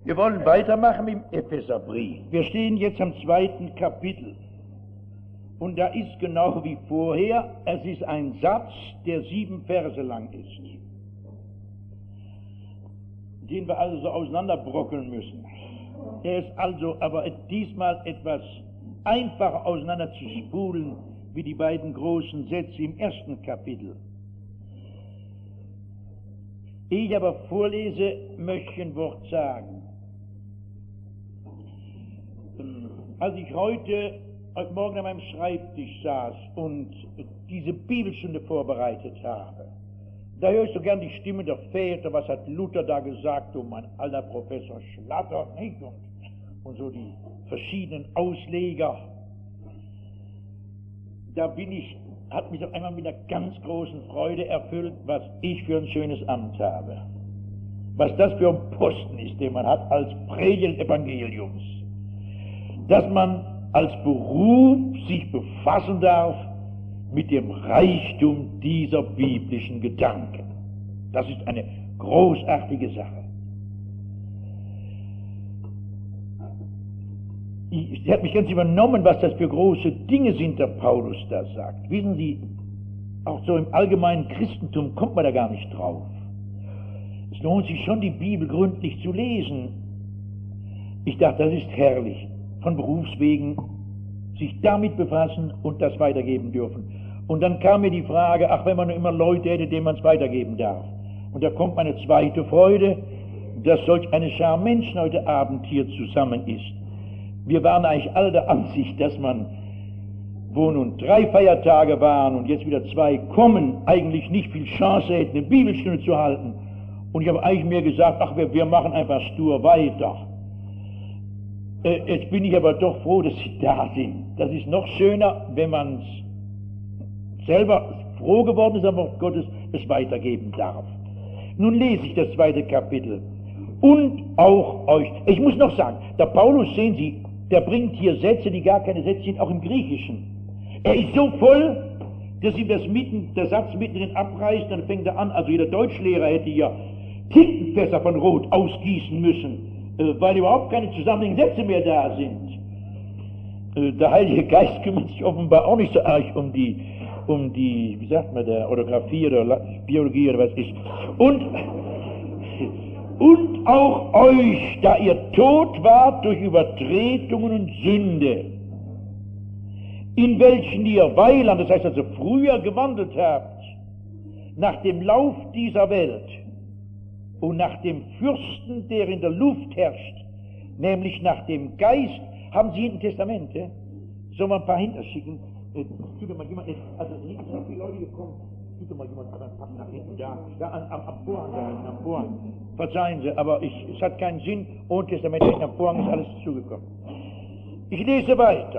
Wir wollen weitermachen im Epheserbrief. Wir stehen jetzt am 2. Kapitel. Und da ist genau wie vorher, es ist ein Satz, der 7 Verse lang ist, den wir also so auseinanderbrocken müssen. Er ist also aber diesmal etwas einfacher auseinander zu spulen, wie die beiden großen Sätze im 1. Kapitel. Ehe ich aber vorlese, möchte ich ein Wort sagen. Als ich heute Morgen an meinem Schreibtisch saß und diese Bibelstunde vorbereitet habe, da höre ich so gern die Stimme der Väter, was hat Luther da gesagt, und mein alter Professor Schlatter, nicht? Und so die verschiedenen Ausleger. Da hat mich auf einmal mit einer ganz großen Freude erfüllt, was ich für ein schönes Amt habe. Was das für ein Posten ist, den man hat als Prediger des Evangeliums. Dass man als Beruf sich befassen darf mit dem Reichtum dieser biblischen Gedanken. Das ist eine großartige Sache. Sie hat mich ganz übernommen, was das für große Dinge sind, der Paulus da sagt. Wissen Sie, auch so im allgemeinen Christentum kommt man da gar nicht drauf. Es lohnt sich schon, die Bibel gründlich zu lesen. Ich dachte, das ist herrlich, von Berufswegen sich damit befassen und das weitergeben dürfen. Und dann kam mir die Frage, ach, wenn man nur immer Leute hätte, denen man es weitergeben darf. Und da kommt meine zweite Freude, dass solch eine Schar Menschen heute Abend hier zusammen ist. Wir waren eigentlich alle der Ansicht, dass man, wo nun 3 Feiertage waren und jetzt wieder 2 kommen, eigentlich nicht viel Chance hätten, eine Bibelstunde zu halten. Und ich habe eigentlich mir gesagt, ach, wir machen einfach stur weiter. Jetzt bin ich aber doch froh, dass Sie da sind. Das ist noch schöner, wenn man selber froh geworden ist, am Wort Gottes es weitergeben darf. Nun lese ich das 2. Kapitel. Und auch euch. Ich muss noch sagen, der Paulus, sehen Sie, der bringt hier Sätze, die gar keine Sätze sind, auch im Griechischen. Er ist so voll, dass ihm der Satz mitten abreißt, dann fängt er an, also jeder Deutschlehrer hätte ja Tintenfässer von Rot ausgießen müssen, weil überhaupt keine zusammenhängenden Sätze mehr da sind. Der Heilige Geist kümmert sich offenbar auch nicht so arg um die, wie sagt man, der Orthographie oder Biologie oder was ist. Und auch euch, da ihr tot wart durch Übertretungen und Sünde, in welchen ihr Weiland, das heißt also früher gewandelt habt, nach dem Lauf dieser Welt und nach dem Fürsten, der in der Luft herrscht, nämlich nach dem Geist. Haben Sie hinten Testamente? Sollen wir ein paar hinterschicken? Tut mal jemand, also nicht so viele Leute gekommen. Tut mal jemand nach hinten da am Vorhang. Verzeihen Sie, aber es hat keinen Sinn. Ohne Testament am Vorhang ist alles zugekommen. Ich lese weiter.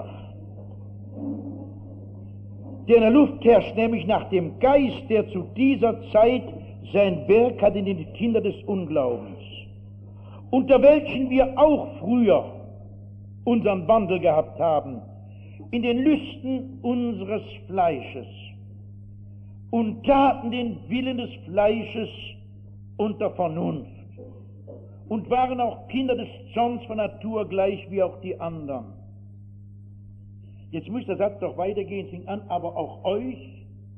Der in der Luft herrscht, nämlich nach dem Geist, der zu dieser Zeit sein Werk hat in den Kindern des Unglaubens, unter welchen wir auch früher unseren Wandel gehabt haben, in den Lüsten unseres Fleisches und taten den Willen des Fleisches und der Vernunft und waren auch Kinder des Zorns von Natur gleich wie auch die anderen. Jetzt muss der Satz doch weitergehen, fing an, aber auch euch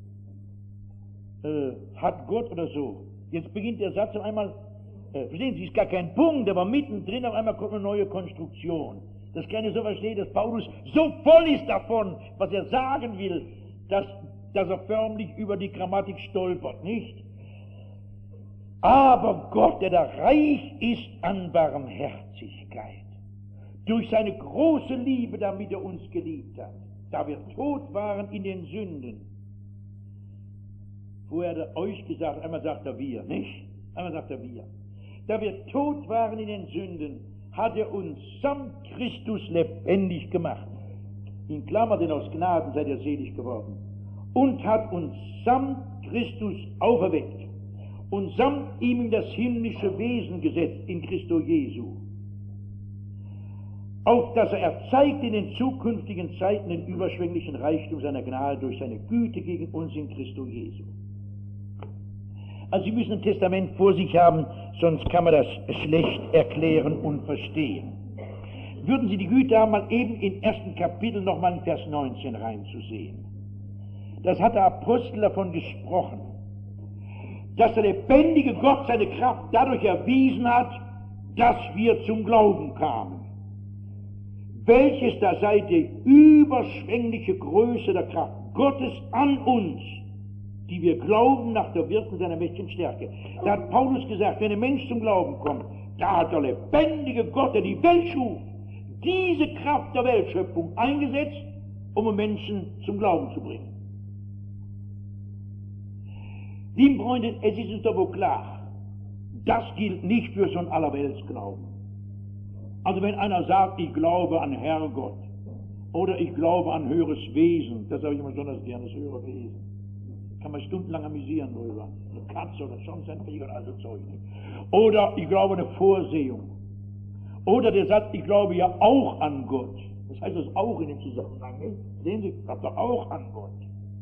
hat Gott oder so. Jetzt beginnt der Satz auf einmal, verstehen Sie, ist gar kein Punkt, aber mittendrin auf einmal kommt eine neue Konstruktion. Das kann ich so verstehen, dass Paulus so voll ist davon, was er sagen will, dass er förmlich über die Grammatik stolpert, nicht? Aber Gott, der da reich ist an Barmherzigkeit, durch seine große Liebe, damit er uns geliebt hat, da wir tot waren in den Sünden. Vorher hat er euch gesagt, einmal sagt er wir, nicht? Einmal sagt er wir. Da wir tot waren in den Sünden, hat er uns samt Christus lebendig gemacht. In Klammer, denn aus Gnaden seid ihr selig geworden. Und hat uns samt Christus auferweckt und samt ihm in das himmlische Wesen gesetzt, in Christo Jesu. Auf dass er erzeigt in den zukünftigen Zeiten den überschwänglichen Reichtum seiner Gnade durch seine Güte gegen uns in Christo Jesu. Also Sie müssen ein Testament vor sich haben, sonst kann man das schlecht erklären und verstehen. Würden Sie die Güte haben, mal eben im ersten Kapitel nochmal in Vers 19 reinzusehen. Das hat der Apostel davon gesprochen, dass der lebendige Gott seine Kraft dadurch erwiesen hat, dass wir zum Glauben kamen. Welches da sei die überschwängliche Größe der Kraft Gottes an uns, die wir glauben nach der Wirkung seiner mächtigen Stärke. Da hat Paulus gesagt, wenn ein Mensch zum Glauben kommt, da hat der lebendige Gott, der die Welt schuf, diese Kraft der Weltschöpfung eingesetzt, um einen Menschen zum Glauben zu bringen. Liebe Freunde, es ist uns doch wohl klar, das gilt nicht für so einen Allerweltsglauben. Also wenn einer sagt, ich glaube an Herrgott oder ich glaube an höheres Wesen, das habe ich immer besonders gerne, das höhere Wesen. Kann man stundenlang amüsieren drüber. Eine Katze oder sonst ein Tiger oder also Zeug nicht. Oder ich glaube an eine Vorsehung. Oder der sagt, ich glaube ja auch an Gott. Das heißt das auch in dem Zusammenhang, nicht? Sehen Sie, ich glaube doch auch an Gott.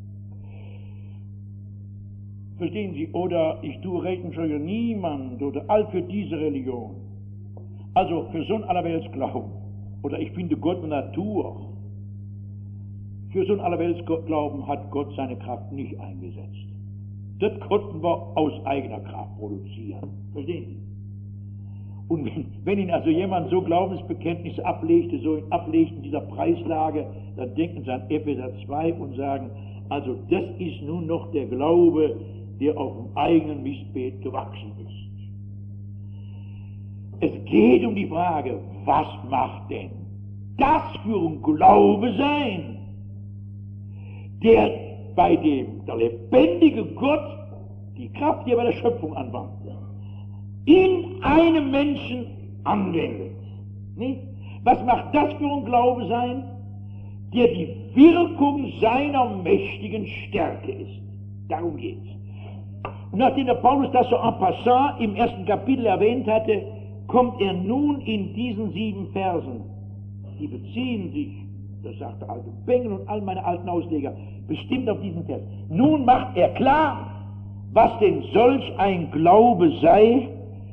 Verstehen Sie? Oder ich tue Rechenschaft für niemand oder all für diese Religion. Also für so einen Allerweltsglauben. Oder ich finde Gott in der Natur. Für so einen Allerweltsglauben hat Gott seine Kraft nicht eingesetzt. Das konnten wir aus eigener Kraft produzieren. Verstehen Sie? Und wenn Ihnen also jemand so Glaubensbekenntnisse ablegte, so ablegt in dieser Preislage, dann denken Sie an Epheser 2 und sagen, also das ist nun noch der Glaube, der auf dem eigenen Mistbeet gewachsen ist. Es geht um die Frage, was macht denn das für ein Glaube sein, der bei dem der lebendige Gott die Kraft, die er bei der Schöpfung anwandte, in einem Menschen anwendet. Nicht? Was macht das für ein Glaube sein, der die Wirkung seiner mächtigen Stärke ist? Darum geht's. Und nachdem der Paulus das so en passant im ersten Kapitel erwähnt hatte, kommt er nun in diesen 7 Versen, die beziehen sich, das sagt der alte Bengel und all meine alten Ausleger, bestimmt auf diesen Vers. Nun macht er klar, was denn solch ein Glaube sei,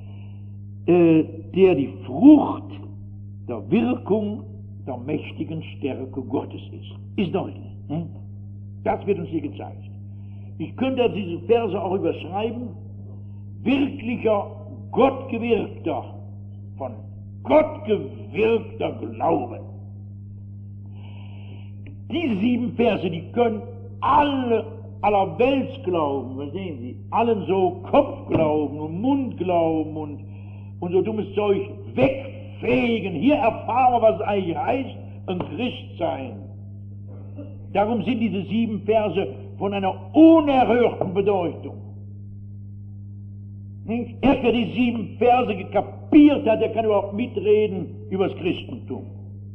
der die Frucht der Wirkung der mächtigen Stärke Gottes ist. Ist deutlich. Das wird uns hier gezeigt. Ich könnte diese Verse auch überschreiben. Wirklicher, gottgewirkter, von Gott gewirkter Glaube. Diese 7 Verse, die können aller Weltsglauben, verstehen Sie, allen so Kopfglauben und Mundglauben und so dummes Zeug wegfegen. Hier erfahren wir, was es eigentlich heißt, ein Christ sein. Darum sind diese 7 Verse von einer unerhörten Bedeutung. Nicht? Erst wer die 7 Verse gekapiert hat, der kann überhaupt mitreden über das Christentum.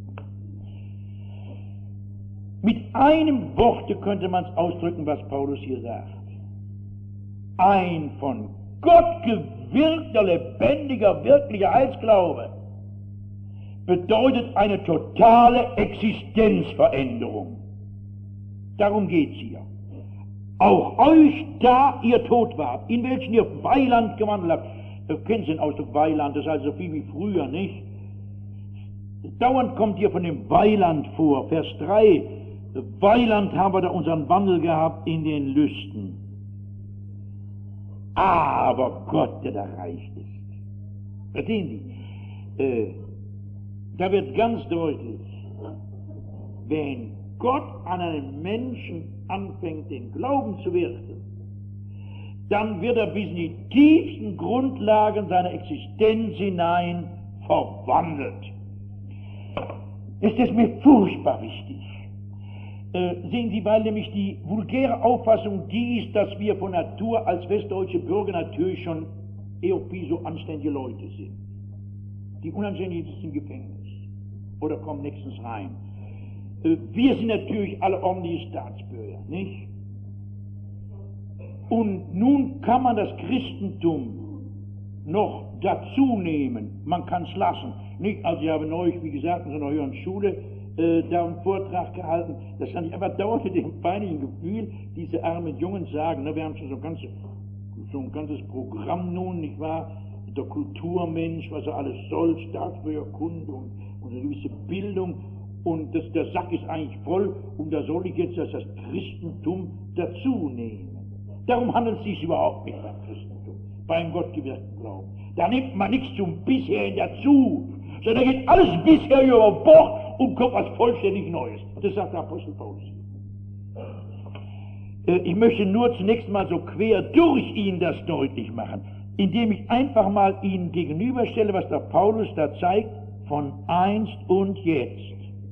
Mit einem Worte könnte man es ausdrücken, was Paulus hier sagt. Ein von Gott gewirkter, lebendiger, wirklicher Heilsglaube bedeutet eine totale Existenzveränderung. Darum geht's hier. Auch euch, da ihr tot wart, in welchen ihr Weiland gewandelt habt. Kennen Sie den Ausdruck Weiland, das ist also so viel wie früher, nicht? Dauernd kommt hier von dem Weiland vor. Vers 3, Weiland haben wir da unseren Wandel gehabt in den Lüsten. Aber Gott, der da reich ist. Verstehen Sie? Da wird ganz deutlich, wenn Gott an einem Menschen anfängt, den Glauben zu wirken, dann wird er bis in die tiefsten Grundlagen seiner Existenz hinein verwandelt. Das ist mir furchtbar wichtig. Sehen Sie, weil nämlich die vulgäre Auffassung die ist, dass wir von Natur als westdeutsche Bürger natürlich schon irgendwie so anständige Leute sind. Die Unanständigen sind im Gefängnis oder kommen nächstens rein. Wir sind natürlich alle ordentliche Staatsbürger, nicht? Und nun kann man das Christentum noch dazu nehmen. Man kann es lassen. Nicht? Also ich habe neulich, wie gesagt, in so einer höheren Schule da einen Vortrag gehalten. Das fand ich einfach dauernd mit dem peinlichen Gefühl, diese armen Jungen sagen, na, wir haben schon so ein ganzes Programm nun, nicht wahr? der Kulturmensch, was er alles soll, Staatsbürgerkunde und eine gewisse Bildung, und der Sack ist eigentlich voll, und da soll ich jetzt das Christentum dazu nehmen. Darum handelt es sich überhaupt nicht beim Christentum, beim gottgewirkten Glauben. Da nimmt man nichts zum Bisherigen dazu, sondern geht alles bisher über Bord und kommt was vollständig Neues. Das sagt der Apostel Paulus. Ich möchte nur zunächst mal so quer durch ihn das deutlich machen, indem ich einfach mal Ihnen gegenüberstelle, was der Paulus da zeigt, von einst und jetzt.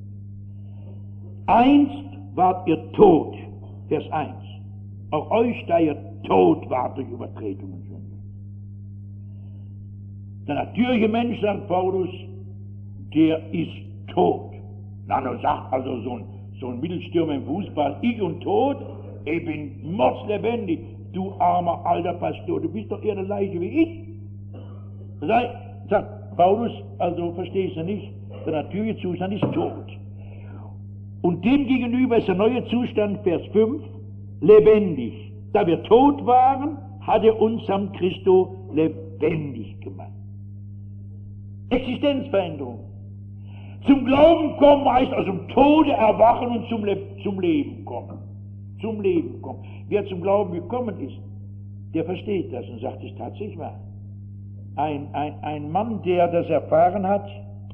Einst wart ihr tot, Vers 1. Auch euch, da ihr tot wart durch Übertretungen und Sünde. Der natürliche Mensch, sagt Paulus, der ist tot. Na, nun sagt also so ein Mittelstürmer im Fußball, ich und tot, ich bin mordslebendig. Du armer alter Pastor, du bist doch eher eine Leiche wie ich. Das heißt, sagt Paulus, also verstehst du nicht, der natürliche Zustand ist tot. Und dem gegenüber ist der neue Zustand, Vers 5, lebendig. Da wir tot waren, hat er uns samt Christo lebendig gemacht. Existenzveränderung. Zum Glauben kommen heißt aus dem Tode erwachen und zum Leben kommen. Zum Leben kommen. Wer zum Glauben gekommen ist, der versteht das und sagt, es ist tatsächlich wahr. Ein Mann, der das erfahren hat,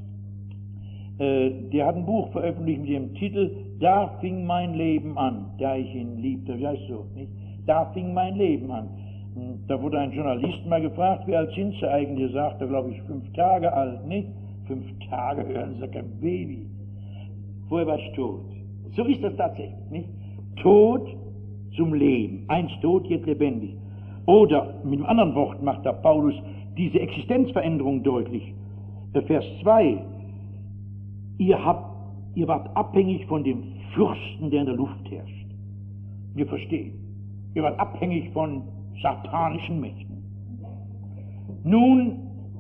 der hat ein Buch veröffentlicht mit dem Titel Da fing mein Leben an, da ich ihn liebte. Wie heißt so, nicht? Da fing mein Leben an. Da wurde ein Journalist mal gefragt, wie alt sind Sie eigentlich? Er sagte, glaube ich, 5 Tage alt, nicht? 5 Tage, hören Sie, kein Baby. Vorher war ich tot. So ist das tatsächlich, nicht? Tod zum Leben. Einst tot, jetzt lebendig. Oder, mit einem anderen Wort macht der Paulus diese Existenzveränderung deutlich. Vers 2. Ihr wart abhängig von dem Fürsten, der in der Luft herrscht. Wir verstehen. Ihr wart abhängig von satanischen Mächten. Nun,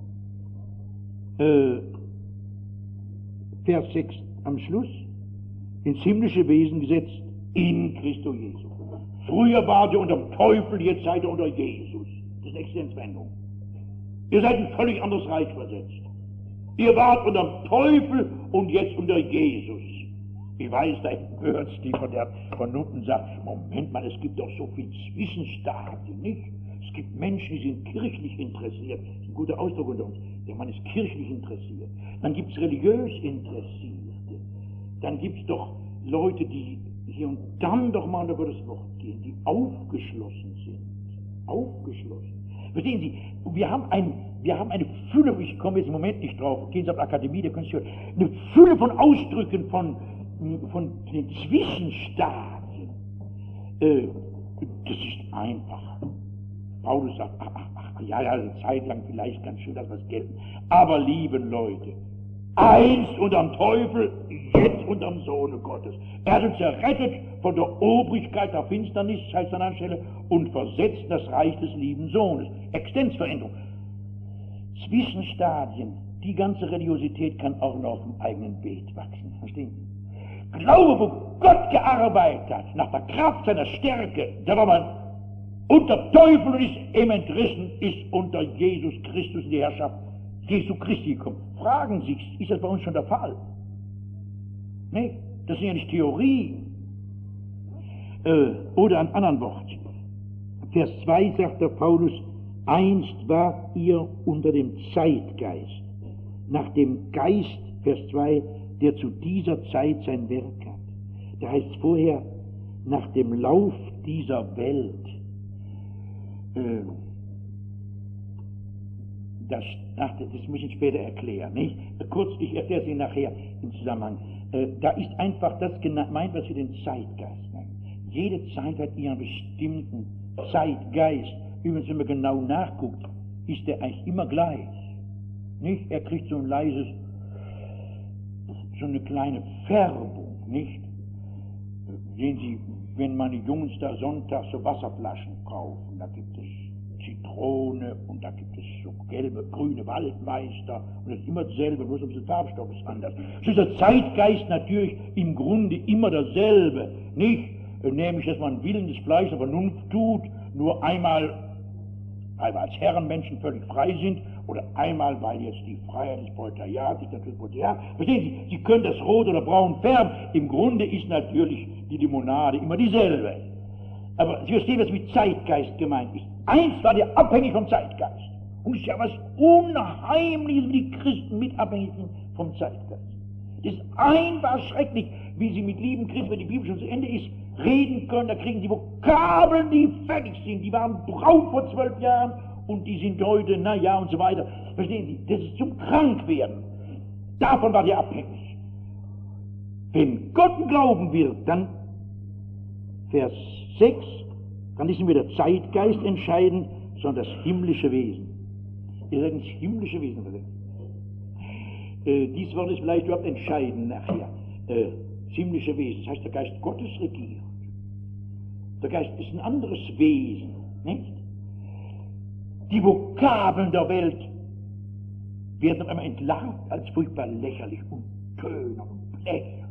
Vers 6 am Schluss, ins himmlische Wesen gesetzt in Christo Jesus. Früher wart ihr unter dem Teufel, jetzt seid ihr unter Jesus. Das ist eine Existenzveränderung. Ihr seid ein völlig anderes Reich versetzt. Ihr wart unter dem Teufel und jetzt unter Jesus. Ich weiß, da hört es die von unten sagt, Moment mal, es gibt doch so viel Zwischenstadien, nicht? Es gibt Menschen, die sind kirchlich interessiert. Das ist ein guter Ausdruck unter uns. Der Mann ist kirchlich interessiert. Dann gibt es religiös Interessierte. Dann gibt es doch Leute, die hier und dann doch mal über das Wort gehen, die aufgeschlossen sind. Aufgeschlossen. Verstehen Sie, wir haben eine Fülle, ich komme jetzt im Moment nicht drauf, gehen Sie auf die Akademie, da können Sie hören, eine Fülle von Ausdrücken, von den Zwischenstadien. Das ist einfach. Paulus sagt, ja, eine Zeit lang vielleicht ganz schön, dass was gelten. Aber lieben Leute, einst unterm Teufel, jetzt unterm Sohne Gottes. Er hat uns errettet von der Obrigkeit der Finsternis, heißt an einer Stelle, und versetzt in das Reich des lieben Sohnes. Existenzveränderung. Zwischenstadien. Die ganze Religiosität kann auch noch auf dem eigenen Beet wachsen. Verstehen Sie? Glaube, wo Gott gearbeitet hat, nach der Kraft seiner Stärke, da war man unter Teufel und ist ihm entrissen, ist unter Jesus Christus in die Herrschaft Jesu Christi gekommen. Fragen Sie, ist das bei uns schon der Fall? Nee, das sind ja nicht Theorien. Oder an anderen Wort. Vers 2 sagt der Paulus, einst wart ihr unter dem Zeitgeist, nach dem Geist, Vers 2, der zu dieser Zeit sein Werk hat. Da heißt es vorher, nach dem Lauf dieser Welt. Das muss ich später erklären, nicht? Kurz, ich erkläre es Ihnen nachher im Zusammenhang. Da ist einfach das gemeint, was wir den Zeitgeist nennen. Jede Zeit hat ihren bestimmten Zeitgeist. Übrigens, wenn man genau nachguckt, ist der eigentlich immer gleich. Nicht? Er kriegt so ein leises, so eine kleine Färbung, nicht? Sehen Sie, wenn meine Jungs da sonntags so Wasserflaschen kaufen, da gibt es Zitrone und da gibt es so gelbe, grüne Waldmeister und das ist immer dasselbe, bloß ein bisschen Farbstoff ist anders. So ist der Zeitgeist natürlich im Grunde immer dasselbe, nicht? Nämlich, dass man Willen des Fleisches der Vernunft tut, nur einmal Einmal als Herrenmenschen völlig frei sind oder einmal, weil jetzt die Freiheit des Proletariats, verstehen Sie, Sie können das rot oder braun färben. Im Grunde ist natürlich die Limonade immer dieselbe. Aber Sie verstehen, was mit Zeitgeist gemeint ist. Eins war der abhängig vom Zeitgeist. Und es ist ja was Unheimliches, wie die Christen mit abhängig sind vom Zeitgeist. Das ein war schrecklich, wie sie mit lieben Christen, wenn die Bibel schon zu Ende ist, reden können, da kriegen sie Vokabeln, die fertig sind. Die waren braun vor 12 Jahren und die sind heute, naja und so weiter. Verstehen Sie, das ist zum Krankwerden. Davon war der abhängig. Wenn Gott glauben wird, dann, Vers 6, dann ist nicht mehr der Zeitgeist entscheidend, sondern das himmlische Wesen. Ihr seid ins himmlische Wesen versetzt. Dies Wort ist vielleicht überhaupt entscheidend nachher. Das himmlische Wesen, das heißt, der Geist Gottes regiert. Der Geist ist ein anderes Wesen, nicht? Die Vokabeln der Welt werden auf einmal entlarvt als furchtbar lächerlich und Töne und Blecher.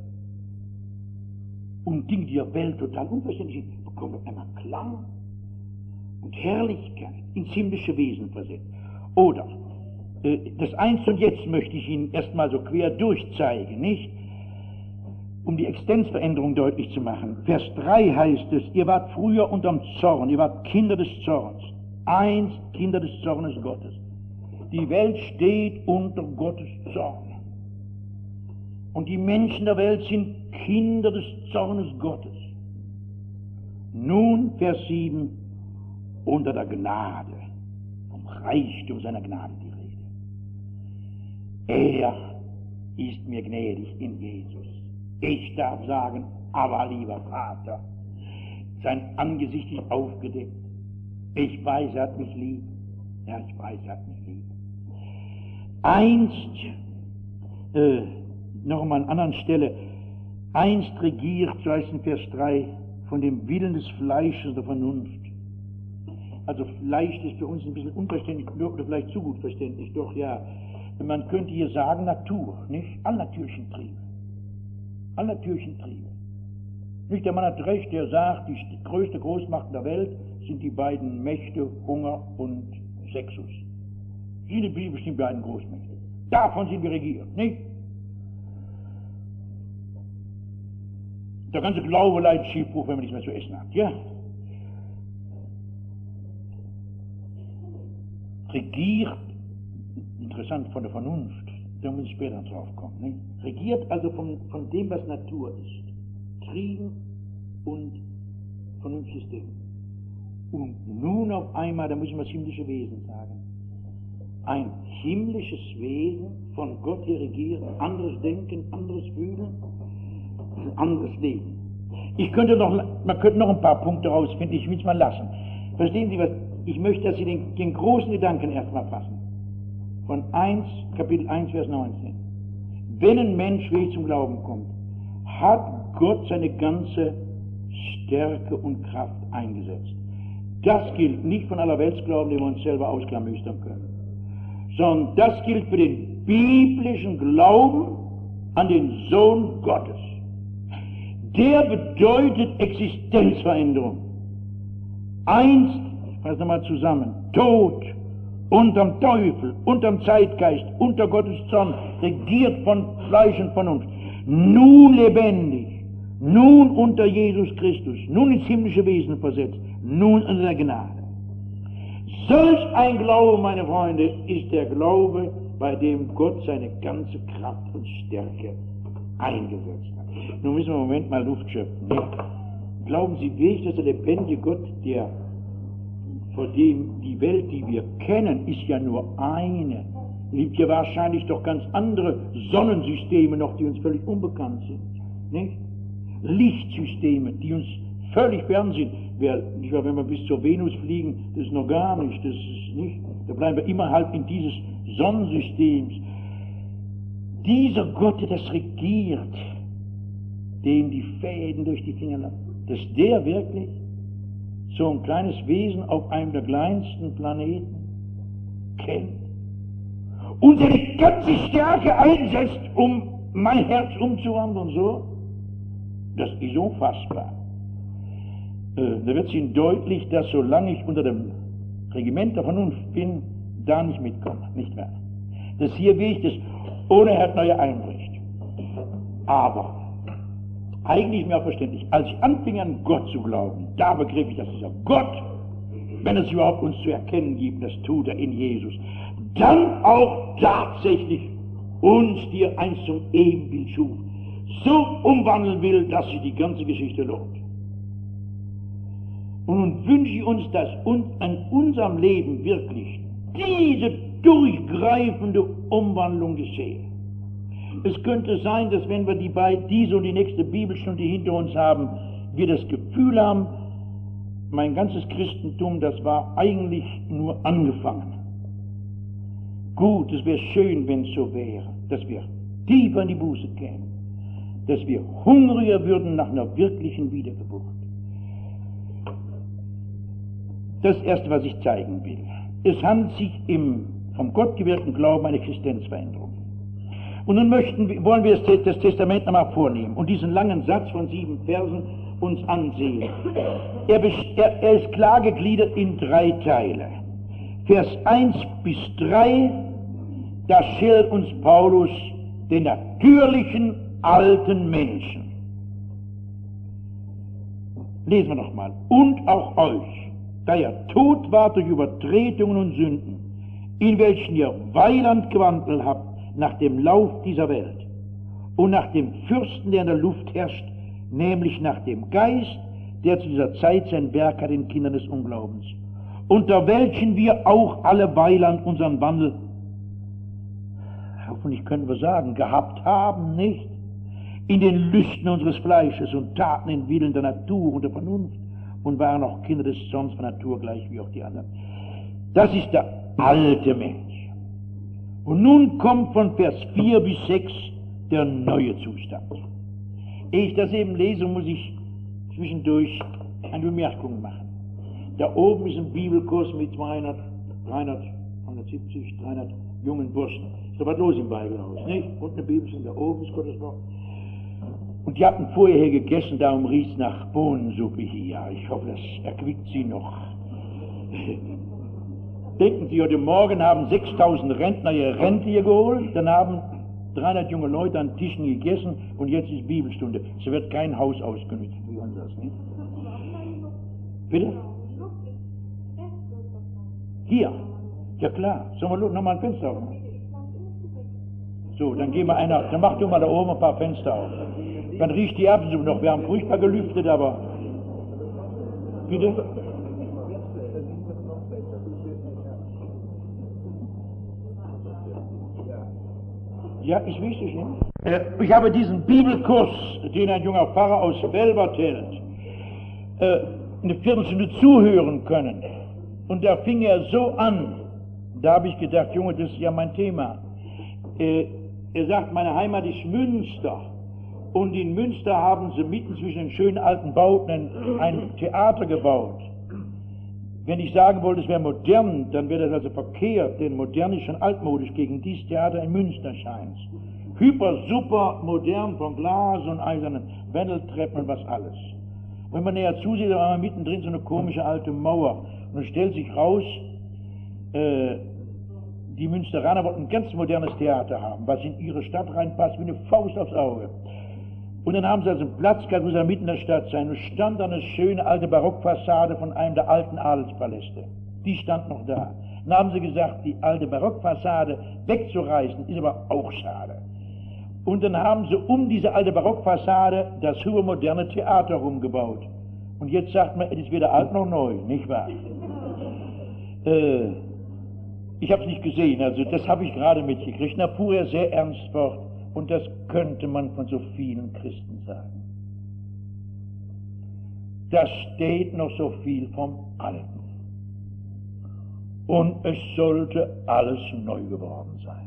Und Dinge, die der Welt total unverständlich sind, bekommen auf einmal Klang und Herrlichkeit ins himmlische Wesen versetzt. Oder das Einst und Jetzt möchte ich Ihnen erstmal so quer durchzeigen, nicht? Um die Existenzveränderung deutlich zu machen. Vers 3 heißt es, ihr wart früher unterm Zorn, ihr wart Kinder des Zorns. Einst Kinder des Zornes Gottes. Die Welt steht unter Gottes Zorn. Und die Menschen der Welt sind Kinder des Zornes Gottes. Nun, Vers 7, unter der Gnade, vom Reichtum seiner Gnade die Rede. Er ist mir gnädig in Jesus. Ich darf sagen, aber lieber Vater, sein Angesicht ist aufgedeckt. Ich weiß, er hat mich lieb. Ja, ich weiß, er hat mich lieb. Einst, noch einmal an einer anderen Stelle, einst regiert, so heißt in Vers 3, von dem Willen des Fleisches der Vernunft. Also vielleicht ist für uns ein bisschen unverständlich, oder vielleicht zu gut verständlich, doch ja, man könnte hier sagen Natur, nicht? Allnatürlichen Triebe. Allnatürlichen Triebe. Nicht, der Mann hat recht, der sagt, die größte Großmacht der Welt sind die beiden Mächte Hunger und Sexus. Viele Bibel sind die beiden Großmächte. Davon sind wir regiert, nicht? Der ganze Glaube leidet Schiffbruch, wenn man nichts mehr zu essen hat, ja? Regiert, interessant, von der Vernunft, da muss ich später drauf kommen, nicht? Regiert also von dem, was Natur ist. Trieben und Vernunftsystem. Und nun auf einmal, da muss ich mal das himmlische Wesen sagen. Ein himmlisches Wesen, von Gott her regiert, anderes Denken, anderes Fühlen, ein anderes Leben. Man könnte noch ein paar Punkte rausfinden, ich will es mal lassen. Verstehen Sie was? Ich möchte, dass Sie den großen Gedanken erstmal fassen. Von Kapitel 1, Vers 19. Wenn ein Mensch wirklich zum Glauben kommt, hat Gott seine ganze Stärke und Kraft eingesetzt. Das gilt nicht von aller Weltsglauben, den wir uns selber ausklamüstern können, sondern das gilt für den biblischen Glauben an den Sohn Gottes. Der bedeutet Existenzveränderung. Einst, ich fasse nochmal zusammen, Tod, unterm Teufel, unterm Zeitgeist, unter Gottes Zorn, regiert von Fleisch und Vernunft. Nun lebendig, nun unter Jesus Christus, nun ins himmlische Wesen versetzt, nun unter der Gnade. Solch ein Glaube, meine Freunde, ist der Glaube, bei dem Gott seine ganze Kraft und Stärke eingesetzt hat. Nun müssen wir im Moment mal Luft schöpfen. Ne? Glauben Sie wirklich, dass der lebendige Gott, der vor dem die Welt, die wir kennen, ist ja nur eine. Es gibt ja wahrscheinlich doch ganz andere Sonnensysteme noch, die uns völlig unbekannt sind. Nicht? Lichtsysteme, die uns völlig fern sind. Wenn wir bis zur Venus fliegen, das ist noch gar nicht. Das ist nicht. Da bleiben wir innerhalb in dieses Sonnensystems. Dieser Gott, der das regiert, dem die Fäden durch die Finger laufen, dass der wirklich so ein kleines Wesen auf einem der kleinsten Planeten kennt und seine ganze Stärke einsetzt, um mein Herz umzuwandeln, so, das ist unfassbar. Da wird es Ihnen deutlich, dass solange ich unter dem Regiment der Vernunft bin, da nicht mitkomme, nicht mehr. Das hier Weg des ohne Herr Neuer einbricht. Aber eigentlich ist mir auch verständlich, als ich anfing an Gott zu glauben, da begriff ich, dass dieser Gott, wenn es überhaupt uns zu erkennen gibt, das tut er in Jesus, dann auch tatsächlich uns dir eins zum Ebenbild schuf, so umwandeln will, dass sich die ganze Geschichte lohnt. Und nun wünsche ich uns, dass uns an unserem Leben wirklich diese durchgreifende Umwandlung geschehe. Es könnte sein, dass wenn wir diese und die nächste Bibelstunde hinter uns haben, wir das Gefühl haben, mein ganzes Christentum, das war eigentlich nur angefangen. Gut, es wäre schön, wenn es so wäre, dass wir tiefer in die Buße kämen, dass wir hungriger würden nach einer wirklichen Wiedergeburt. Das Erste, was ich zeigen will. Es handelt sich im vom Gott gewirkten Glauben eine Existenzveränderung. Und nun wollen wir das Testament nochmal vornehmen und diesen langen Satz von 7 Versen uns ansehen. Er ist klar gegliedert in 3 Teile. Vers 1 bis 3, da schildert uns Paulus den natürlichen alten Menschen. Lesen wir nochmal. Und auch euch, da ihr tot wart durch Übertretungen und Sünden, in welchen ihr weiland gewandelt habt, nach dem Lauf dieser Welt und nach dem Fürsten, der in der Luft herrscht, nämlich nach dem Geist, der zu dieser Zeit sein Werk hat in Kindern des Unglaubens, unter welchen wir auch alle weiland unseren Wandel, hoffentlich können wir sagen, gehabt haben, nicht? In den Lüsten unseres Fleisches und taten den Willen der Natur und der Vernunft und waren auch Kinder des Zorns von Natur gleich wie auch die anderen. Das ist der alte Mensch. Und nun kommt von Vers 4 bis 6 der neue Zustand. Ehe ich das eben lese, muss ich zwischendurch eine Bemerkung machen. Da oben ist ein Bibelkurs mit 300 jungen Burschen. Ist doch was los im Bibelhaus, nicht? Und eine Bibelstunde da oben ist Gottes Wort. Und die hatten vorher hier gegessen, darum riecht es nach Bohnensuppe hier. Ich hoffe, das erquickt sie noch. Denken Sie, heute Morgen haben 6.000 Rentner ihre Rente hier geholt, dann haben 300 junge Leute an Tischen gegessen und jetzt ist Bibelstunde. Es wird kein Haus ausgenutzt, wie man das, nicht? Bitte? Hier? Ja klar. Sollen wir nochmal ein Fenster aufmachen? So, dann gehen wir dann mach du mal da oben ein paar Fenster auf. Dann riecht die Erbsensuppe noch. Wir haben furchtbar gelüftet, aber... Bitte? Ja, ist wichtig, ne? Ich habe diesen Bibelkurs, den ein junger Pfarrer aus Welbert hält, eine Viertelstunde zuhören können. Und da fing er so an, da habe ich gedacht, Junge, das ist ja mein Thema. Er sagt, meine Heimat ist Münster. Und in Münster haben sie mitten zwischen den schönen alten Bauten ein Theater gebaut. Wenn ich sagen wollte, es wäre modern, dann wäre das also verkehrt, denn modern ist schon altmodisch gegen dieses Theater in Münster scheint. Hyper, super, modern, von Glas und eisernen Wendeltreppen und was alles. Und wenn man näher zusieht, da war man mittendrin so eine komische alte Mauer. Und es stellt sich raus, die Münsteraner wollten ein ganz modernes Theater haben, was in ihre Stadt reinpasst, wie eine Faust aufs Auge. Und dann haben sie also einen Platz gehabt, wo sie mitten in der Stadt sein. Und stand da eine schöne alte Barockfassade von einem der alten Adelspaläste. Die stand noch da. Dann haben sie gesagt, die alte Barockfassade wegzureißen, ist aber auch schade. Und dann haben sie um diese alte Barockfassade das hypermoderne Theater rumgebaut. Und jetzt sagt man, es ist weder alt noch neu, nicht wahr? Ich habe es nicht gesehen, also das habe ich gerade mitgekriegt. Da fuhr er sehr ernst fort. Und das könnte man von so vielen Christen sagen. Da steht noch so viel vom Alten. Und es sollte alles neu geworden sein.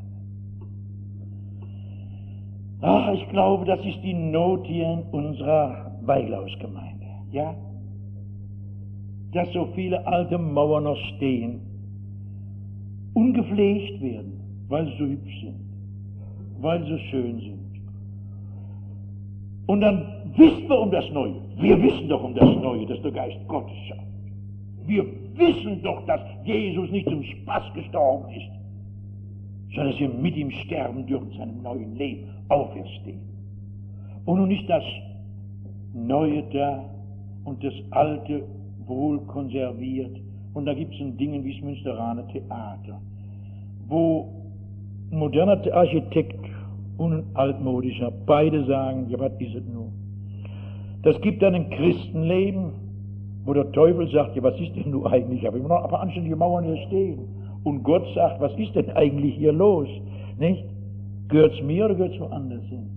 Ach, ich glaube, das ist die Not hier in unserer Weihlausgemeinde. Ja? Dass so viele alte Mauern noch stehen, ungepflegt werden, weil sie so hübsch sind, weil sie so schön sind. Und dann wissen wir um das Neue. Wir wissen doch um das Neue, das der Geist Gottes schafft. Wir wissen doch, dass Jesus nicht zum Spaß gestorben ist, sondern dass wir mit ihm sterben dürfen, zu einem neuen Leben auferstehen. Und nun ist das Neue da und das Alte wohl konserviert. Und da gibt es ein Ding wie das Münsteraner Theater, wo ein moderner Architekt und ein altmodischer beide sagen, ja, was ist es nun? Das gibt dann ein Christenleben, wo der Teufel sagt, ja, was ist denn nun eigentlich? Ich habe immer noch ein paar anständige Mauern hier stehen. Und Gott sagt, was ist denn eigentlich hier los? Nicht? Gehört es mir oder gehört es woanders hin?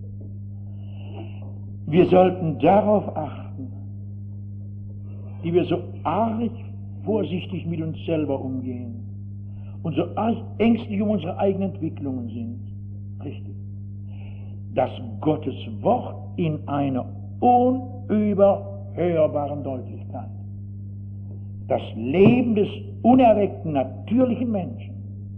Wir sollten darauf achten, die wir so arg vorsichtig mit uns selber umgehen und so arg ängstlich um unsere eigenen Entwicklungen sind. Richtig. Dass Gottes Wort in einer unüberhörbaren Deutlichkeit das Leben des unerweckten, natürlichen Menschen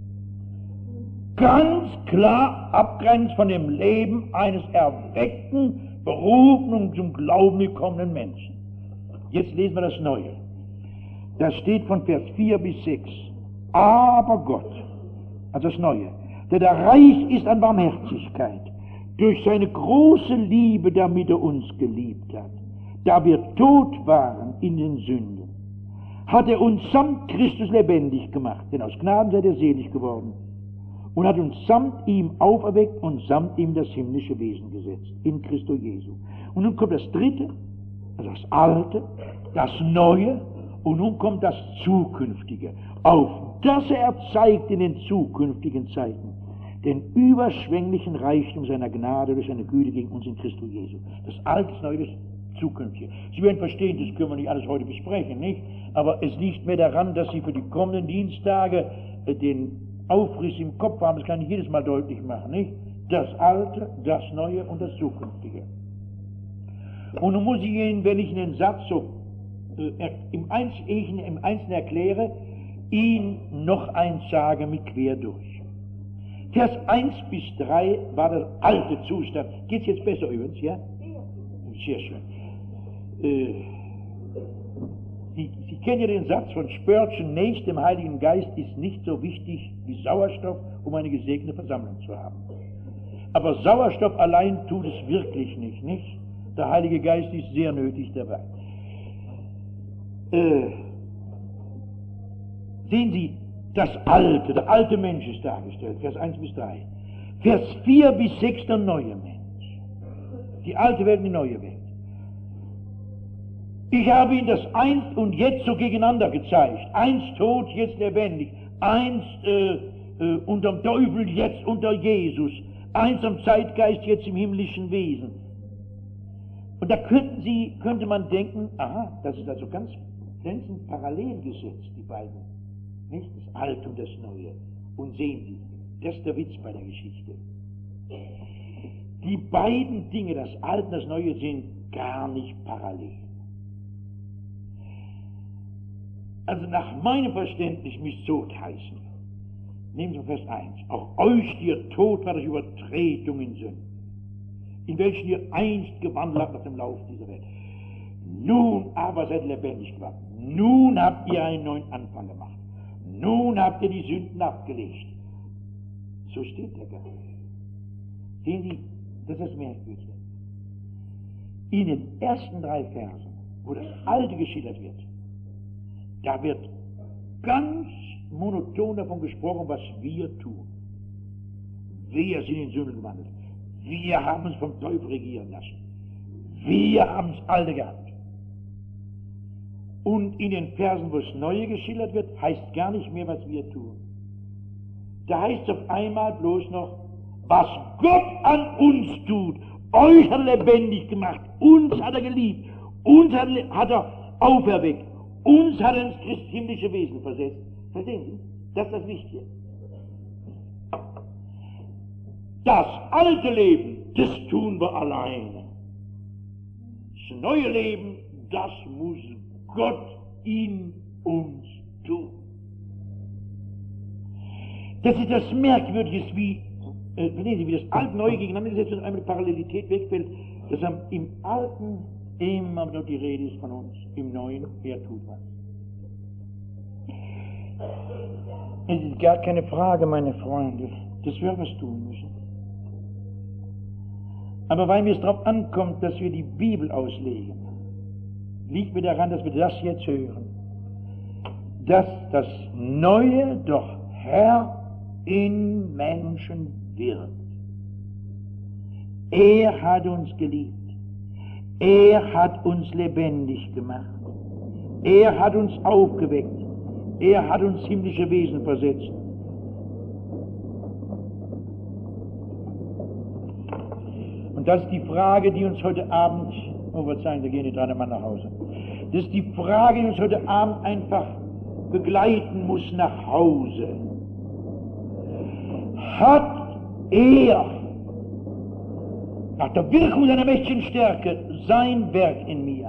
ganz klar abgrenzt von dem Leben eines erweckten, berufenen und zum Glauben gekommenen Menschen. Jetzt lesen wir das Neue. Das steht von Vers 4 bis 6. Aber Gott, also das Neue, der da reich ist an Barmherzigkeit, durch seine große Liebe, damit er uns geliebt hat, da wir tot waren in den Sünden, hat er uns samt Christus lebendig gemacht, denn aus Gnaden seid ihr selig geworden, und hat uns samt ihm auferweckt und samt ihm das himmlische Wesen gesetzt, in Christo Jesu. Und nun kommt das Dritte, also das Alte, das Neue, und nun kommt das Zukünftige, auf das er zeigt in den zukünftigen Zeiten den überschwänglichen Reichtum seiner Gnade durch seine Güte gegen uns in Christo Jesu. Das Alte, das Neue, das Zukünftige. Sie werden verstehen, das können wir nicht alles heute besprechen, nicht? Aber es liegt mir daran, dass Sie für die kommenden Dienstage den Aufriss im Kopf haben, das kann ich jedes Mal deutlich machen, nicht? Das Alte, das Neue und das Zukünftige. Und nun muss ich Ihnen, wenn ich Ihnen den Satz so im Einzelnen erkläre, ihn noch eins sagen mit quer durch. Vers 1 bis 3 war der alte Zustand. Geht's jetzt besser übrigens, ja? Sehr schön. Sie kennen ja den Satz von Spurgeon, nächst dem Heiligen Geist ist nicht so wichtig wie Sauerstoff, um eine gesegnete Versammlung zu haben. Aber Sauerstoff allein tut es wirklich nicht, nicht? Der Heilige Geist ist sehr nötig dabei. Sehen Sie, das Alte, der alte Mensch ist dargestellt, Vers 1 bis 3. Vers 4 bis 6 der neue Mensch. Die alte Welt und die neue Welt. Ich habe Ihnen das einst und jetzt so gegeneinander gezeigt. Einst tot, jetzt lebendig. Einst unterm Teufel, jetzt unter Jesus. Einst am Zeitgeist, jetzt im himmlischen Wesen. Und da könnte man denken, aha, das ist also ganz glänzend parallel gesetzt, die beiden. Nicht? Das Alte und das Neue. Und sehen Sie, das ist der Witz bei der Geschichte. Die beiden Dinge, das Alte und das Neue, sind gar nicht parallel. Also nach meinem Verständnis müsst Tod heißen. Nehmen Sie Vers 1. Auch euch, die ihr tot war durch Übertretung in Sünden, in welchen ihr einst gewandelt habt nach dem Lauf dieser Welt. Nun aber seid lebendig geworden. Nun habt ihr einen neuen Anfang gemacht. Nun habt ihr die Sünden abgelegt. So steht der Geist. Sehen Sie, das ist das Merkwürdige. In den ersten 3 Versen, wo das Alte geschildert wird, da wird ganz monoton davon gesprochen, was wir tun. Wir sind in Sünden gewandelt. Wir haben uns vom Teufel regieren lassen. Wir haben es Alte gehabt. Und in den Versen, wo es Neue geschildert wird, heißt gar nicht mehr, was wir tun. Da heißt es auf einmal bloß noch, was Gott an uns tut. Euch hat er lebendig gemacht, uns hat er geliebt, uns hat er auferweckt, uns hat er ins himmlische Wesen versetzt. Verstehen Sie? Das ist das Wichtige. Das alte Leben, das tun wir alleine. Das neue Leben, das muss Gott in uns tun. Das ist das Merkwürdige, wie das Alte Neue gegeneinander gesetzt und einmal die Parallelität wegfällt, dass im Alten immer nur die Rede ist von uns, im Neuen, er tut was. Es ist gar keine Frage, meine Freunde, dass wir was tun müssen. Aber weil mir es darauf ankommt, dass wir die Bibel auslegen, liegt mir daran, dass wir das jetzt hören, dass das Neue doch Herr in Menschen wird. Er hat uns geliebt. Er hat uns lebendig gemacht. Er hat uns aufgeweckt. Er hat uns himmlische Wesen versetzt. Und das ist die Frage, die uns heute Abend, oh, was sagen, da gehen die drei Mann nach Hause. Das ist die Frage, die uns heute Abend einfach begleiten muss nach Hause. Hat er nach der Wirkung seiner mächtigen Stärke sein Werk in mir?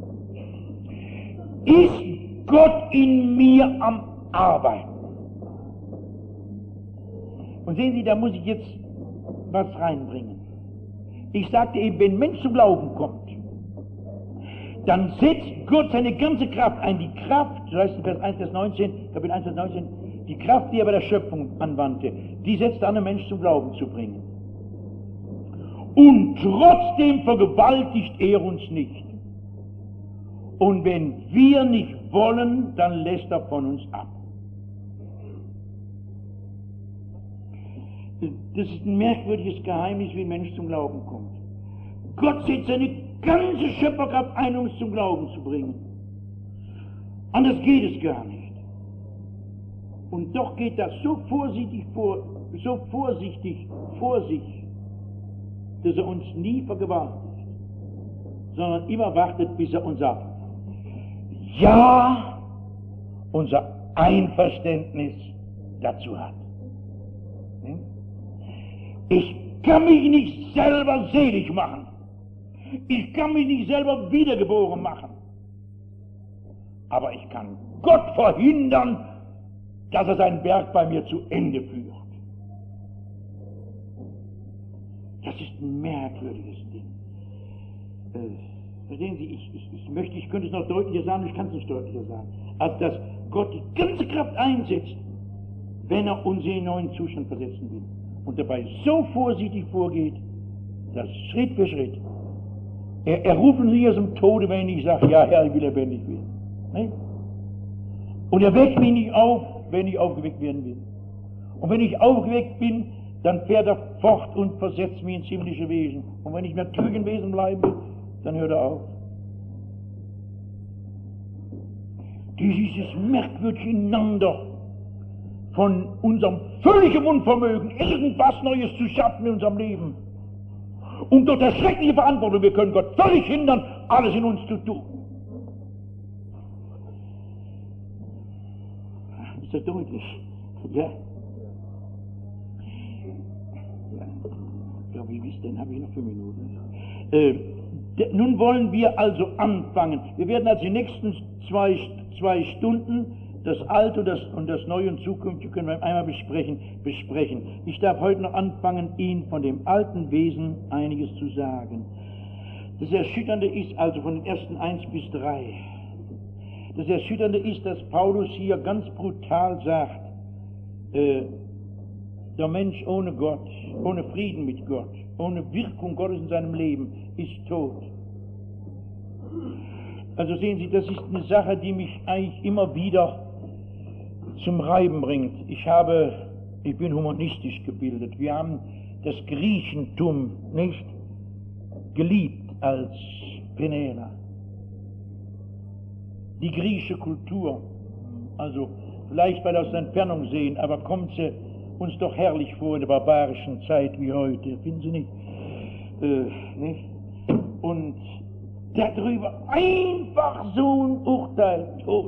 Ist Gott in mir am Arbeiten? Und sehen Sie, da muss ich jetzt was reinbringen. Ich sagte eben, wenn Mensch zum Glauben kommt, dann setzt Gott seine ganze Kraft ein. Die Kraft, so heißt es in Vers 1, Vers 19, Kapitel 1, Vers 19, die Kraft, die er bei der Schöpfung anwandte, die setzt an, den Menschen zum Glauben zu bringen. Und trotzdem vergewaltigt er uns nicht. Und wenn wir nicht wollen, dann lässt er von uns ab. Das ist ein merkwürdiges Geheimnis, wie ein Mensch zum Glauben kommt. Gott setzt seine ganze Schöpferkraft ein, um uns zum Glauben zu bringen. Anders geht es gar nicht. Und doch geht das so vorsichtig vor sich, dass er uns nie vergewaltigt, sondern immer wartet, bis er uns sagt, ja, unser Einverständnis dazu hat. Ich kann mich nicht selber selig machen. Ich kann mich nicht selber wiedergeboren machen. Aber ich kann Gott verhindern, dass er sein Werk bei mir zu Ende führt. Das ist ein merkwürdiges Ding. Verstehen Sie, ich könnte es noch deutlicher sagen, ich kann es nicht deutlicher sagen, als dass Gott die ganze Kraft einsetzt, wenn er uns in einen neuen Zustand versetzen will. Und dabei so vorsichtig vorgeht, dass Schritt für Schritt, er ruft uns nicht aus dem Tode, wenn ich sage, ja Herr, ich will lebendig werden. Ne? Und er weckt mich nicht auf, wenn ich aufgeweckt werden will. Und wenn ich aufgeweckt bin, dann fährt er fort und versetzt mich ins himmlische Wesen. Und wenn ich natürlichen Wesen bleibe, dann hört er auf. Dieses merkwürdige Ineinander von unserem völligen Unvermögen, irgendwas Neues zu schaffen in unserem Leben. Und durch das schreckliche Verantwortung, wir können Gott völlig hindern, alles in uns zu tun. Ist das deutlich? Ja. Ja, wie wisst denn, habe ich noch 5 Minuten. Nun wollen wir also anfangen. Wir werden also die nächsten zwei Stunden das Alte und das Neue und Zukünftige können wir einmal besprechen. Ich darf heute noch anfangen, Ihnen von dem alten Wesen einiges zu sagen. Das Erschütternde ist also von den ersten 1 bis 3. Das Erschütternde ist, dass Paulus hier ganz brutal sagt, der Mensch ohne Gott, ohne Frieden mit Gott, ohne Wirkung Gottes in seinem Leben ist tot. Also sehen Sie, das ist eine Sache, die mich eigentlich immer wieder zum Reiben bringt. Ich bin humanistisch gebildet. Wir haben das Griechentum nicht geliebt als Penela. Die griechische Kultur, also vielleicht weil wir aus der Entfernung sehen, aber kommt sie uns doch herrlich vor in der barbarischen Zeit wie heute, finden Sie nicht? Nicht? Und darüber einfach so ein Urteil, tot.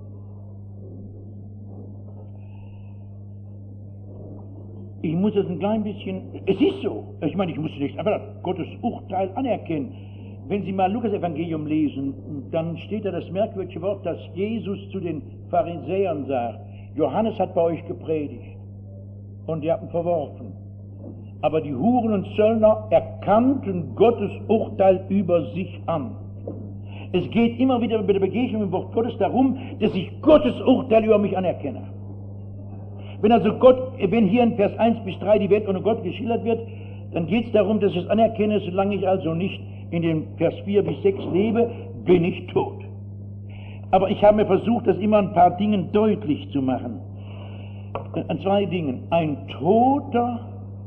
Ich muss das ein klein bisschen, es ist so, ich meine, ich muss nicht, aber Gottes Urteil anerkennen. Wenn Sie mal Lukas-Evangelium lesen, dann steht da das merkwürdige Wort, dass Jesus zu den Pharisäern sagt, Johannes hat bei euch gepredigt und ihr habt ihn verworfen. Aber die Huren und Zöllner erkannten Gottes Urteil über sich an. Es geht immer wieder bei der Begegnung im Wort Gottes darum, dass ich Gottes Urteil über mich anerkenne. Wenn hier in Vers 1 bis 3 die Welt ohne Gott geschildert wird, dann geht es darum, dass ich es anerkenne, solange ich also nicht in den Vers 4 bis 6 lebe, bin ich tot. Aber ich habe mir versucht, das immer ein paar Dingen deutlich zu machen. An zwei Dingen. Ein Toter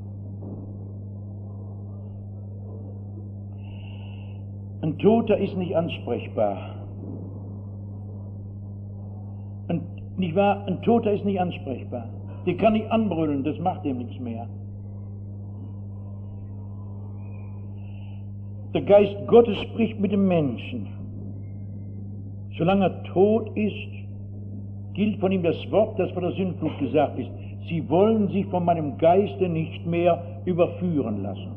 ist nicht ansprechbar. Nicht wahr? Ein Toter ist nicht ansprechbar. Der kann nicht anbrüllen, das macht dem nichts mehr. Der Geist Gottes spricht mit dem Menschen. Solange er tot ist, gilt von ihm das Wort, das vor der Sintflut gesagt ist. Sie wollen sich von meinem Geiste nicht mehr überführen lassen.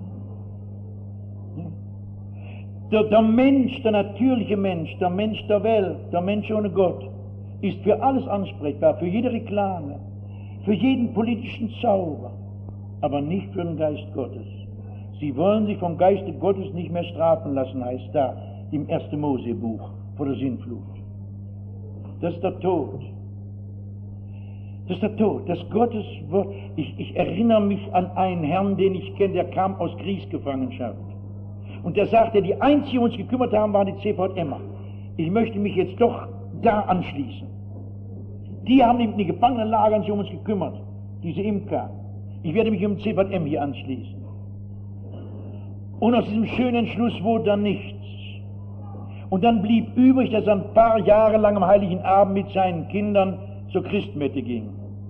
Der Mensch, der natürliche Mensch, der Mensch der Welt, der Mensch ohne Gott, ist für alles ansprechbar, für jede Reklame, für jeden politischen Zauber, aber nicht für den Geist Gottes. Sie wollen sich vom Geiste Gottes nicht mehr strafen lassen, heißt da im 1. Mose-Buch vor der Sintflut. Das ist der Tod. Das ist der Tod, das Gotteswort. Ich erinnere mich an einen Herrn, den ich kenne, der kam aus Kriegsgefangenschaft. Und der sagte, die einzigen, die uns gekümmert haben, waren die CVMer. Ich möchte mich jetzt doch da anschließen. Die haben in die Gefangenenlagern sich um uns gekümmert, diese Imker. Ich werde mich um CVM hier anschließen. Und aus diesem schönen Entschluss wurde dann nichts. Und dann blieb übrig, dass er ein paar Jahre lang am Heiligen Abend mit seinen Kindern zur Christmette ging.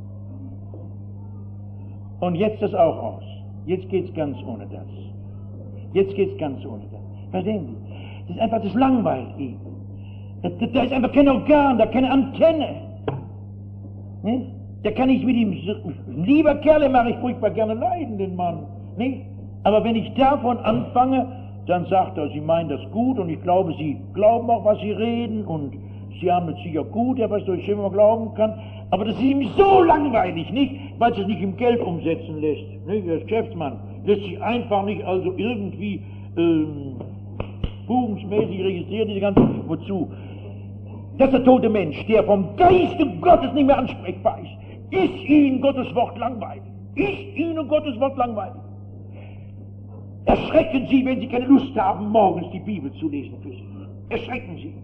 Und jetzt das auch aus. Jetzt geht's ganz ohne das. Jetzt geht's ganz ohne das. Verstehen Sie? Das ist einfach, das langweilt ihn. Da ist einfach kein Organ, da keine Antenne. Ne? Da kann ich mit ihm, lieber Kerle, mache ich furchtbar gerne leiden, den Mann. Ne? Aber wenn ich davon anfange, dann sagt er, Sie meinen das gut und ich glaube, Sie glauben auch, was Sie reden und Sie haben es sicher gut, ja, was durch immer glauben kann. Aber das ist ihm so langweilig, nicht? Weil es sich nicht im Geld umsetzen lässt. Nicht? Der Geschäftsmann lässt sich einfach nicht also irgendwie buchungsmäßig registrieren, diese ganze, wozu? Das ist der tote Mensch, der vom Geiste Gottes nicht mehr ansprechbar ist. Ist Ihnen Gottes Wort langweilig? Ist Ihnen Gottes Wort langweilig? Erschrecken Sie, wenn Sie keine Lust haben, morgens die Bibel zu lesen für sich. Erschrecken Sie.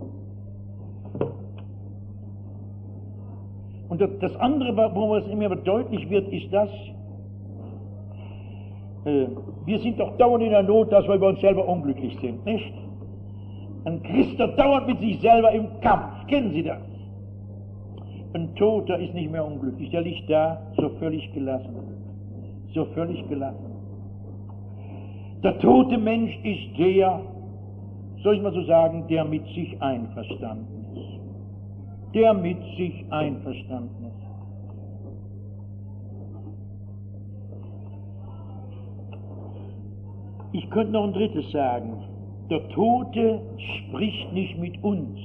Und das andere, wo es immer deutlich wird, ist das, wir sind doch dauernd in der Not, dass wir über uns selber unglücklich sind, nicht? Ein Christ dauert mit sich selber im Kampf. Kennen Sie das? Ein Toter ist nicht mehr unglücklich. Der liegt da, so völlig gelassen. So völlig gelassen. Der tote Mensch ist der, soll ich mal so sagen, der mit sich einverstanden ist. Der mit sich einverstanden ist. Ich könnte noch ein drittes sagen. Der Tote spricht nicht mit uns.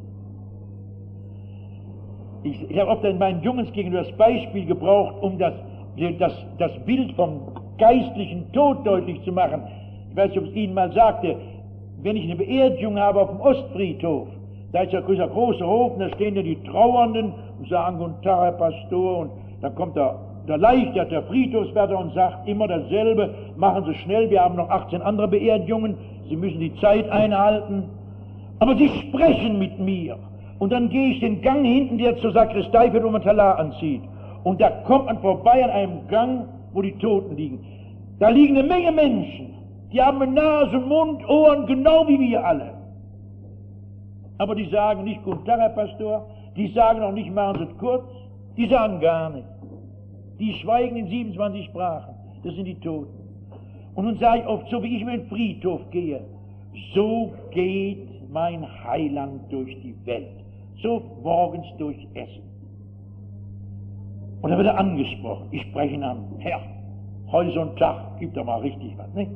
Ich habe oft in meinen Jungs gegenüber das Beispiel gebraucht, um das Bild vom geistlichen Tod deutlich zu machen. Ich weiß nicht, ob ich es Ihnen mal sagte, wenn ich eine Beerdigung habe auf dem Ostfriedhof, da ist ja dieser große Hof, und da stehen ja die Trauernden und sagen, guten Tag, Herr Pastor, und dann kommt der Leichtert, der Friedhofswärter, und sagt immer dasselbe, machen Sie schnell, wir haben noch 18 andere Beerdigungen, Sie müssen die Zeit einhalten. Aber Sie sprechen mit mir. Und dann gehe ich den Gang hinten, der zur Sakristei für den Talar anzieht. Und da kommt man vorbei an einem Gang, wo die Toten liegen. Da liegen eine Menge Menschen. Die haben Nase, Mund, Ohren, genau wie wir alle. Aber die sagen nicht, guten Tag, Herr Pastor. Die sagen auch nicht, machen Sie es kurz. Die sagen gar nicht. Die schweigen in 27 Sprachen. Das sind die Toten. Und nun sage ich oft, so wie ich über den Friedhof gehe, so geht mein Heiland durch die Welt. So morgens durch Essen. Und dann wird er angesprochen. Ich spreche ihn an. Herr, heute so ein Tag, gibt doch mal richtig was, nicht?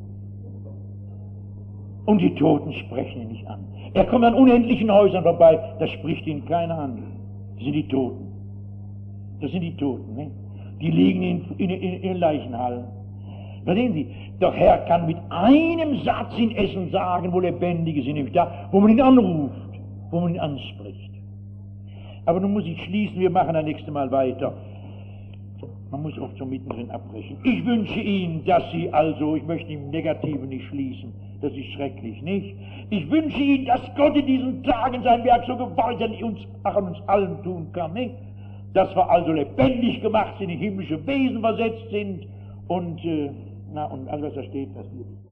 Und die Toten sprechen ihn nicht an. Er kommt an unendlichen Häusern vorbei, da spricht ihn keiner an. Das sind die Toten. Das sind die Toten, nicht? Die liegen in Leichenhallen. Verstehen Sie? Der Herr kann mit einem Satz in Essen sagen, wo Lebendige sind, nämlich da, wo man ihn anruft, wo man ihn anspricht. Aber nun muss ich schließen, wir machen das nächste Mal weiter. Man muss oft so mittendrin abbrechen. Ich wünsche Ihnen, dass Sie also, ich möchte im Negativen nicht schließen, das ist schrecklich, nicht? Ich wünsche Ihnen, dass Gott in diesen Tagen sein Werk so gewaltig an uns allen tun kann, nicht? Dass wir also lebendig gemacht sind, in himmlische Wesen versetzt sind und, und alles, was da steht, passiert.